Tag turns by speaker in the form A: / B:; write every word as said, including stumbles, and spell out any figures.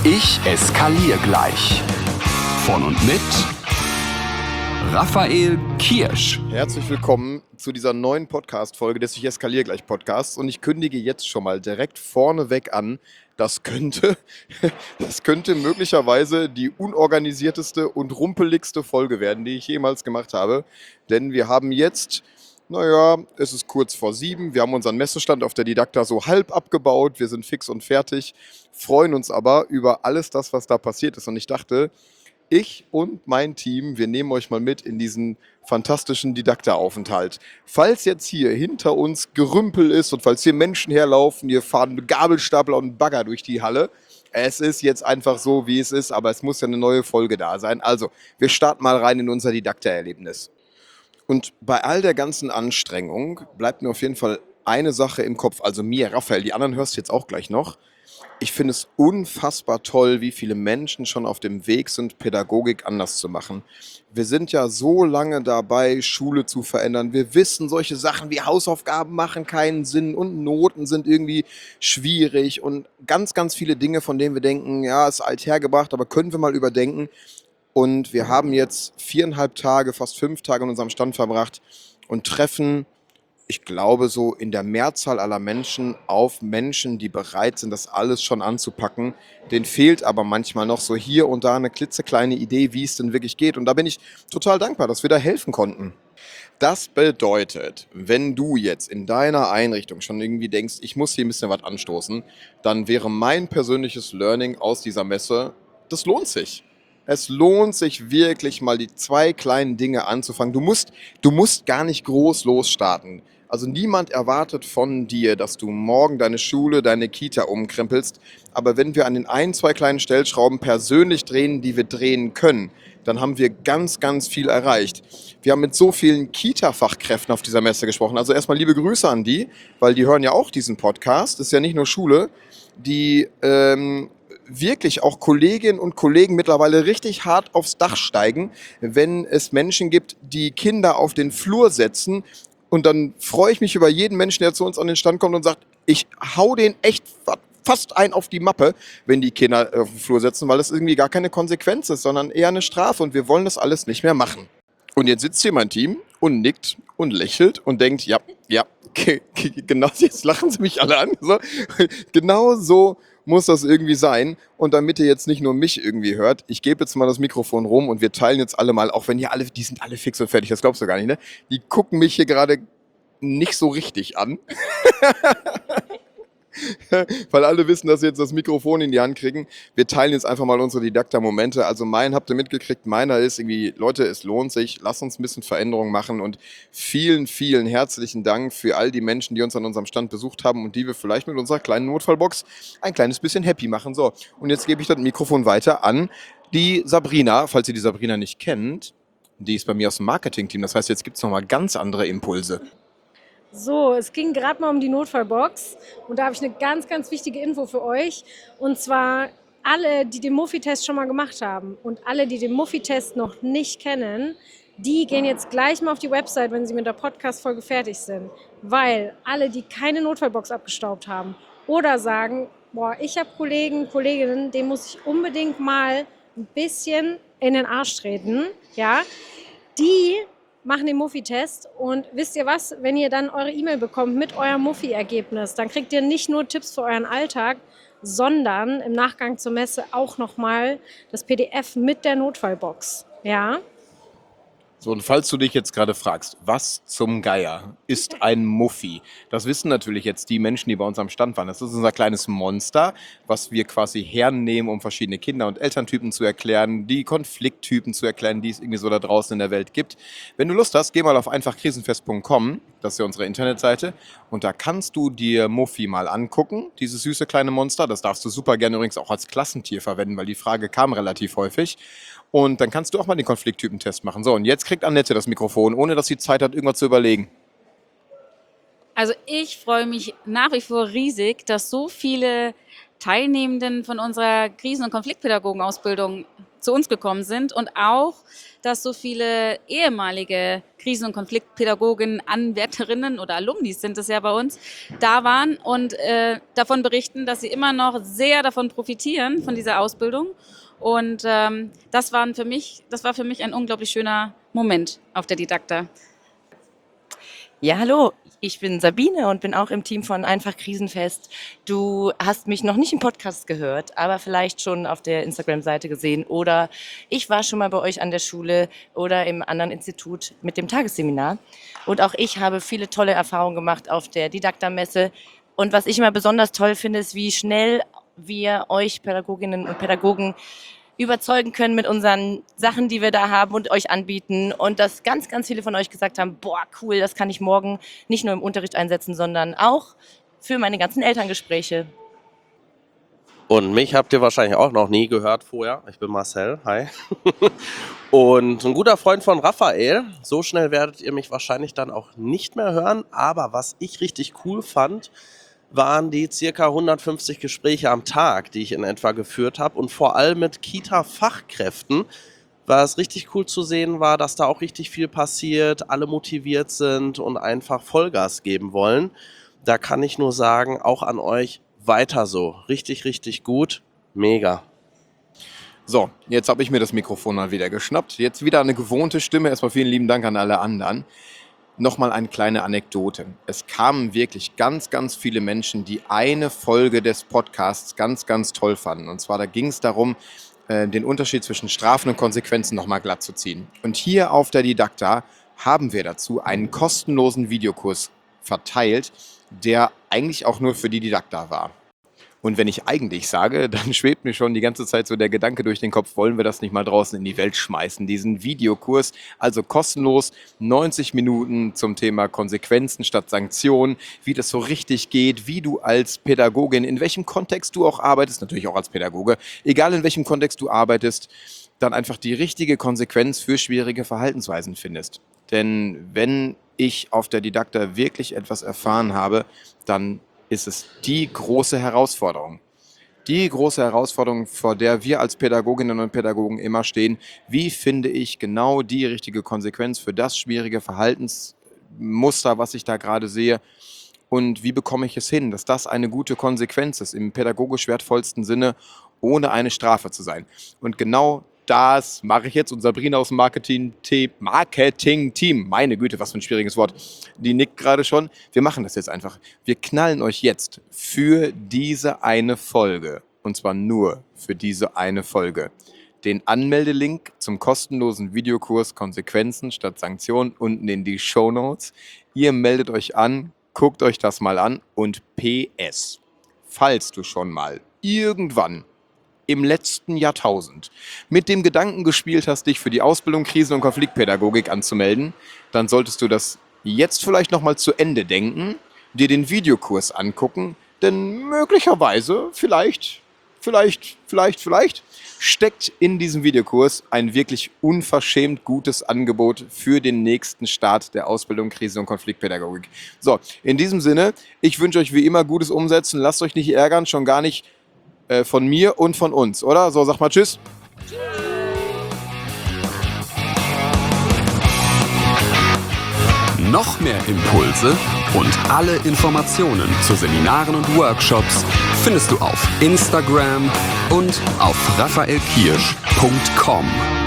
A: Ich eskaliere gleich. Von und mit Raphael Kirsch.
B: Herzlich willkommen zu dieser neuen Podcast-Folge des Ich eskaliere gleich Podcasts. Und ich kündige jetzt schon mal direkt vorneweg an, das könnte, das könnte möglicherweise die unorganisierteste und rumpeligste Folge werden, die ich jemals gemacht habe. Denn wir haben jetzt, naja, es ist kurz vor sieben. Wir haben unseren Messestand auf der Didakta so halb abgebaut. Wir sind fix und fertig, freuen uns aber über alles das, was da passiert ist. Und ich dachte, ich und mein Team, wir nehmen euch mal mit in diesen fantastischen Didakta-Aufenthalt. Falls jetzt hier hinter uns Gerümpel ist und falls hier Menschen herlaufen, hier fahren Gabelstapler und Bagger durch die Halle. Es ist jetzt einfach so, wie es ist, aber es muss ja eine neue Folge da sein. Also, wir starten mal rein in unser Didakta-Erlebnis. Und bei all der ganzen Anstrengung bleibt mir auf jeden Fall eine Sache im Kopf. Also mir, Raphael, die anderen hörst du jetzt auch gleich noch. Ich finde es unfassbar toll, wie viele Menschen schon auf dem Weg sind, Pädagogik anders zu machen. Wir sind ja so lange dabei, Schule zu verändern. Wir wissen, solche Sachen wie Hausaufgaben machen keinen Sinn und Noten sind irgendwie schwierig und ganz, ganz viele Dinge, von denen wir denken, ja, ist althergebracht, aber können wir mal überdenken. Und wir haben jetzt viereinhalb Tage, fast fünf Tage an unserem Stand verbracht und treffen, ich glaube, so in der Mehrzahl aller Menschen auf Menschen, die bereit sind, das alles schon anzupacken. Denen fehlt aber manchmal noch so hier und da eine klitzekleine Idee, wie es denn wirklich geht. Und da bin ich total dankbar, dass wir da helfen konnten. Das bedeutet, wenn du jetzt in deiner Einrichtung schon irgendwie denkst, ich muss hier ein bisschen was anstoßen, dann wäre mein persönliches Learning aus dieser Messe, das lohnt sich. Es lohnt sich wirklich mal die zwei kleinen Dinge anzufangen. Du musst, du musst gar nicht groß losstarten. Also niemand erwartet von dir, dass du morgen deine Schule, deine Kita umkrempelst. Aber wenn wir an den ein, zwei kleinen Stellschrauben persönlich drehen, die wir drehen können, dann haben wir ganz, ganz viel erreicht. Wir haben mit so vielen Kita-Fachkräften auf dieser Messe gesprochen. Also erstmal liebe Grüße an die, weil die hören ja auch diesen Podcast. Das ist ja nicht nur Schule, die ähm, wirklich auch Kolleginnen und Kollegen mittlerweile richtig hart aufs Dach steigen, wenn es Menschen gibt, die Kinder auf den Flur setzen. Und dann freue ich mich über jeden Menschen, der zu uns an den Stand kommt und sagt, ich hau den echt fast ein auf die Mappe, wenn die Kinder auf den Flur setzen, weil das irgendwie gar keine Konsequenz ist, sondern eher eine Strafe und wir wollen das alles nicht mehr machen. Und jetzt sitzt hier mein Team und nickt und lächelt und denkt, ja, ja, genau, jetzt lachen sie mich alle an. So, genau so muss das irgendwie sein. Und damit ihr jetzt nicht nur mich irgendwie hört, ich gebe jetzt mal das Mikrofon rum und wir teilen jetzt alle mal, auch wenn ihr alle, die sind alle fix und fertig, das glaubst du gar nicht, ne? Die gucken mich hier gerade nicht so richtig an. Weil alle wissen, dass sie jetzt das Mikrofon in die Hand kriegen. Wir teilen jetzt einfach mal unsere Didakta-Momente. Also meinen habt ihr mitgekriegt, meiner ist irgendwie, Leute, es lohnt sich, lasst uns ein bisschen Veränderung machen und vielen, vielen herzlichen Dank für all die Menschen, die uns an unserem Stand besucht haben und die wir vielleicht mit unserer kleinen Notfallbox ein kleines bisschen happy machen. So, und jetzt gebe ich das Mikrofon weiter an die Sabrina, falls ihr die Sabrina nicht kennt. Die ist bei mir aus dem Marketing-Team, das heißt, jetzt gibt es nochmal ganz andere Impulse.
C: So, es ging gerade mal um die Notfallbox und da habe ich eine ganz, ganz wichtige Info für euch. Und zwar alle, die den Muffi-Test schon mal gemacht haben und alle, die den Muffi-Test noch nicht kennen, die gehen jetzt gleich mal auf die Website, wenn sie mit der Podcast-Folge fertig sind. Weil alle, die keine Notfallbox abgestaubt haben oder sagen, boah, ich habe Kollegen, Kolleginnen, denen muss ich unbedingt mal ein bisschen in den Arsch treten, ja, die machen den Muffi-Test und wisst ihr was, wenn ihr dann eure E-Mail bekommt mit eurem Muffi-Ergebnis, dann kriegt ihr nicht nur Tipps für euren Alltag, sondern im Nachgang zur Messe auch nochmal das P D F mit der Notfallbox. Ja?
B: So, und falls du dich jetzt gerade fragst, was zum Geier ist ein Muffi? Das wissen natürlich jetzt die Menschen, die bei uns am Stand waren. Das ist unser kleines Monster, was wir quasi hernehmen, um verschiedene Kinder- und Elterntypen zu erklären, die Konflikttypen zu erklären, die es irgendwie so da draußen in der Welt gibt. Wenn du Lust hast, geh mal auf einfach krisenfest punkt com, das ist ja unsere Internetseite, und da kannst du dir Muffi mal angucken, dieses süße kleine Monster. Das darfst du super gerne übrigens auch als Klassentier verwenden, weil die Frage kam relativ häufig. Und dann kannst du auch mal den Konflikttypentest machen. So, und jetzt kriegt Annette das Mikrofon, ohne dass sie Zeit hat, irgendwas zu überlegen.
D: Also ich freue mich nach wie vor riesig, dass so viele Teilnehmenden von unserer Krisen- und Konfliktpädagogenausbildung zu uns gekommen sind und auch, dass so viele ehemalige Krisen- und Konfliktpädagoginnen, Anwärterinnen oder Alumnis sind es ja bei uns, da waren und äh, davon berichten, dass sie immer noch sehr davon profitieren, von dieser Ausbildung. Und ähm, das, waren für mich, das war für mich ein unglaublich schöner Moment auf der Didakta.
E: Ja, hallo, ich bin Sabine und bin auch im Team von Einfach Krisenfest. Du hast mich noch nicht im Podcast gehört, aber vielleicht schon auf der Instagram-Seite gesehen oder ich war schon mal bei euch an der Schule oder im anderen Institut mit dem Tagesseminar. Und auch ich habe viele tolle Erfahrungen gemacht auf der Didakta-Messe. Und was ich immer besonders toll finde, ist, wie schnell wir euch Pädagoginnen und Pädagogen überzeugen können mit unseren Sachen, die wir da haben und euch anbieten. Und dass ganz, ganz viele von euch gesagt haben, boah, cool, das kann ich morgen nicht nur im Unterricht einsetzen, sondern auch für meine ganzen Elterngespräche.
F: Und mich habt ihr wahrscheinlich auch noch nie gehört vorher. Ich bin Marcel, hi. Und ein guter Freund von Raphael. So schnell werdet ihr mich wahrscheinlich dann auch nicht mehr hören. Aber was ich richtig cool fand, waren die circa hundertfünfzig Gespräche am Tag, die ich in etwa geführt habe. Und vor allem mit Kita-Fachkräften, was richtig cool zu sehen war, dass da auch richtig viel passiert, alle motiviert sind und einfach Vollgas geben wollen. Da kann ich nur sagen, auch an euch, weiter so. Richtig, richtig gut. Mega.
B: So, jetzt habe ich mir das Mikrofon mal wieder geschnappt. Jetzt wieder eine gewohnte Stimme. Erstmal vielen lieben Dank an alle anderen. Nochmal eine kleine Anekdote. Es kamen wirklich ganz, ganz viele Menschen, die eine Folge des Podcasts ganz, ganz toll fanden. Und zwar, da ging es darum, den Unterschied zwischen Strafen und Konsequenzen nochmal glatt zu ziehen. Und hier auf der Didakta haben wir dazu einen kostenlosen Videokurs verteilt, der eigentlich auch nur für die Didakta war. Und wenn ich eigentlich sage, dann schwebt mir schon die ganze Zeit so der Gedanke durch den Kopf, wollen wir das nicht mal draußen in die Welt schmeißen, diesen Videokurs, also kostenlos, neunzig Minuten zum Thema Konsequenzen statt Sanktionen, wie das so richtig geht, wie du als Pädagogin, in welchem Kontext du auch arbeitest, natürlich auch als Pädagoge, egal in welchem Kontext du arbeitest, dann einfach die richtige Konsequenz für schwierige Verhaltensweisen findest. Denn wenn ich auf der Didakta wirklich etwas erfahren habe, dann ist es die große Herausforderung. Die große Herausforderung, vor der wir als Pädagoginnen und Pädagogen immer stehen. Wie finde ich genau die richtige Konsequenz für das schwierige Verhaltensmuster, was ich da gerade sehe? Und wie bekomme ich es hin, dass das eine gute Konsequenz ist, im pädagogisch wertvollsten Sinne, ohne eine Strafe zu sein? Und genau das mache ich jetzt. Und Sabrina aus dem Marketing-Team, Marketing-Team, meine Güte, was für ein schwieriges Wort, die nickt gerade schon. Wir machen das jetzt einfach. Wir knallen euch jetzt für diese eine Folge, und zwar nur für diese eine Folge, den Anmeldelink zum kostenlosen Videokurs Konsequenzen statt Sanktionen unten in die Shownotes. Ihr meldet euch an, guckt euch das mal an und P S, falls du schon mal irgendwann im letzten Jahrtausend mit dem Gedanken gespielt hast, dich für die Ausbildung Krisen- und Konfliktpädagogik anzumelden, dann solltest du das jetzt vielleicht nochmal zu Ende denken, dir den Videokurs angucken, denn möglicherweise, vielleicht, vielleicht, vielleicht, vielleicht, steckt in diesem Videokurs ein wirklich unverschämt gutes Angebot für den nächsten Start der Ausbildung Krisen- und Konfliktpädagogik. So, in diesem Sinne, ich wünsche euch wie immer gutes Umsetzen, lasst euch nicht ärgern, schon gar nicht von mir und von uns, oder? So, sag mal Tschüss.
A: Noch mehr Impulse und alle Informationen zu Seminaren und Workshops findest du auf Instagram und auf raphaelkirsch punkt com.